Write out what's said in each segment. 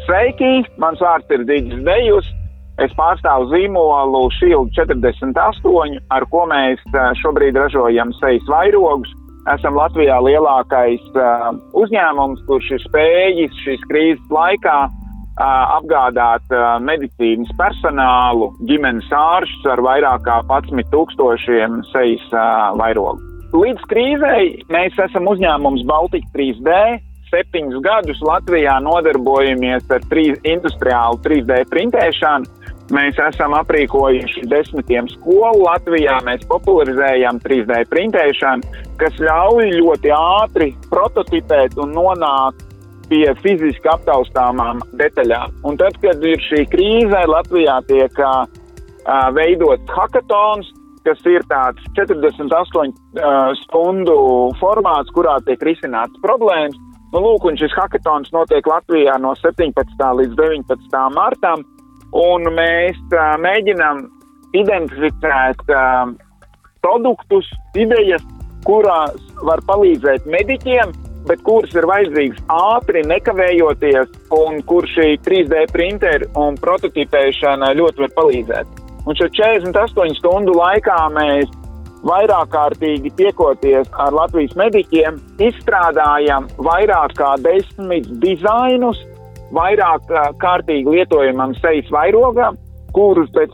Sveiki, mans vārds ir Digis Dejus. Es pārstāvu zīmolu Shield 48, ar ko mēs šobrīd ražojam sejas vairogus. Esam Latvijā lielākais uzņēmums, kurš ir spējis šīs krīzes laikā apgādāt medicīnas personālu, ģimenes āršus ar vairāk kā 11,000 sejas vairogu. Līdz krīzei mēs esam uzņēmums Baltika 3D. 7 gadus Latvijā nodarbojamies ar industriālu 3D printēšanu. Mēs esam aprīkojuši 10 skolu Latvijā, mēs popularizējam 3D printēšanu, kas ļauj ļoti ātri prototipēt un nonākt pie fiziski aptaustāmām detaļām. Un tad, kad ir šī krīze, Latvijā tiek veidots hackathons, kas ir tāds 48 stundu formāts, kurā tiek risināts problēmas. Lūk, un šis hackathons notiek Latvijā no 17. līdz 19. martam, un mēs mēģinam identificēt produktus, idejas, kurās var palīdzēt mediķiem, bet kuras ir vajadzīgas ātri, nekavējoties, un kur šī 3D printeri un prototipēšana ļoti var palīdzēt. Un šo 48 stundu laikā mēs vairāk kārtīgi tiekoties ar Latvijas mediķiem, izstrādājam vairāk kā 10 dizainus, vairāk kārtīgi lietojamam sejas vairogam, kurus pēc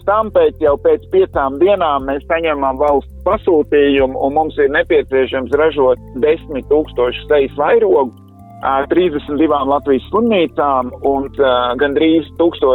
5 dienām mēs saņemam valsts pasūtījumu, un mums ir nepieciešams ražot 10,000 sejas vairogu 32 Latvijas slimnīcām un gandrīz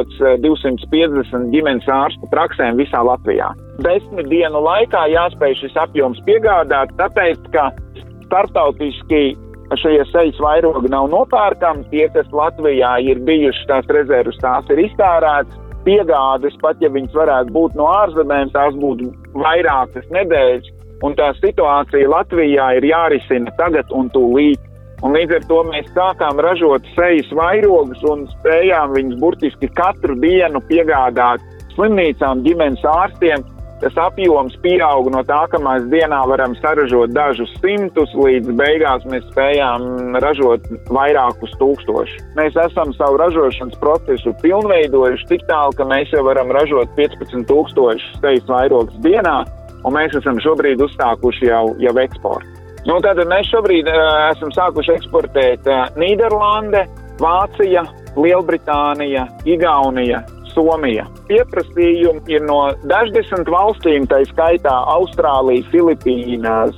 1250 ģimenes ārstu praksēm visā Latvijā. 10 dienu laikā jāspēj šis apjoms piegādāt, tāpēc, ka starptautiski šie sejas vairogi nav nopērkami, tie, kas Latvijā ir bijuši tās rezervas, tās ir iztērētas, piegādes, pat ja viņas varētu būt no ārzemēm, tās būtu vairākas nedēļas, un tā situācija Latvijā ir jārisina tagad un tūlīt. Un līdz ar to mēs sākām ražot sejas vairogus un spējām viņus burtiski katru dienu piegādāt slimnīcām, ģimenes ārstiem. Tas apjoms pieaug no tā, ka mēs dienā varam saražot dažus simtus, līdz beigās mēs spējām ražot vairākus tūkstošus. Mēs esam savu ražošanas procesu pilnveidojuši tik tālu, ka mēs jau varam ražot 15,000 sejas vairogus dienā, un mēs esam šobrīd uzstākuši jau eksportu. Tātad mēs šobrīd esam sākuši eksportēt Nīderlande, Vācija, Lielbritānija, Igaunija, Somija. Pieprasījumi ir no daždesmit valstīm, tā skaitā Austrālija, Filipīnas,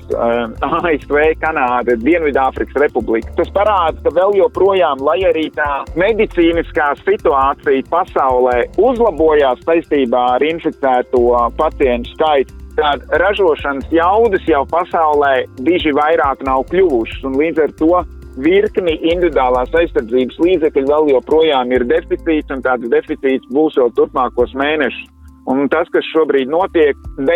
ASV, Kanāda, Dienvidāfrikas Republika. Tas parāda, ka vēl joprojām, lai arī tā medicīniskā situācija pasaulē uzlabojās saistībā ar inficēto pacientu skaitu, tad ražošanas jaudas jau pasaulē diži vairāk nav kļuvušas, un līdz ar to virkni individuālās aizsardzības līdzekļu vēl joprojām ir deficīts, un tāds deficīts būs jau turpmākos mēnešus. Un tas, kas šobrīd notiek,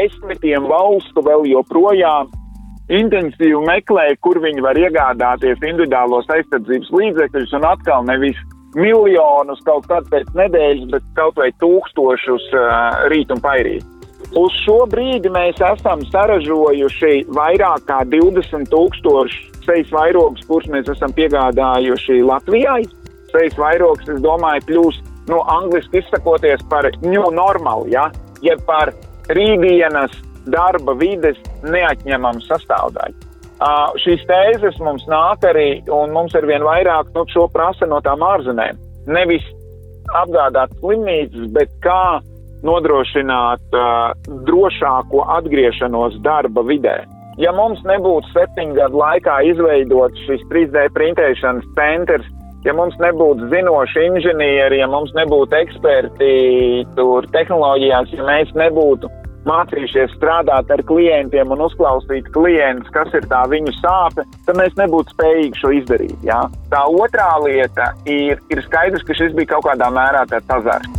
10 valstu vēl joprojām intensīvi meklē, kur viņi var iegādāties individuālos aizsardzības līdzekļus, un atkal nevis miljonus kaut kad pēc nedēļas, bet kaut vai 1000 rīt un pairīt. Uz šo brīdi mēs esam saražojuši vairāk kā 20,000 sejas vairogus, kurus mēs esam piegādājuši Latvijai. Sejas vairogs, es domāju, kļūs, angliski izsakoties par new normal, jeb par rītdienas darba vides neatņemamu sastāvdaļu. Šīs tēzes mums nāk arī, un mums arvien vairāk šo prasa no tām ārzemēm. Nevis apgādāt slimnīcas, bet kā nodrošināt drošāko atgriešanos darba vidē. Ja mums nebūtu 7 gadu laikā izveidots šis 3D printēšanas centrs, ja mums nebūtu zinoši inženieri, ja mums nebūtu eksperti tehnoloģijās, ja mēs nebūtu mācījušies strādāt ar klientiem un uzklausīt klientus, kas ir tā viņu sāpe, tad mēs nebūtu spējīgi šo izdarīt. Tā otrā lieta ir skaidrs, ka šis bija kaut kādā mērā tāds azarts.